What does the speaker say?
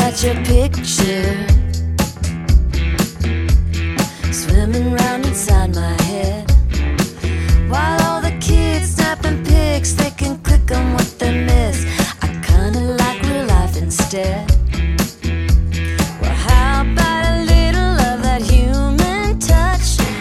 at your picture, swimming round inside my head, while all the kids snapping pics, they can click on what they miss. I kinda like real life instead.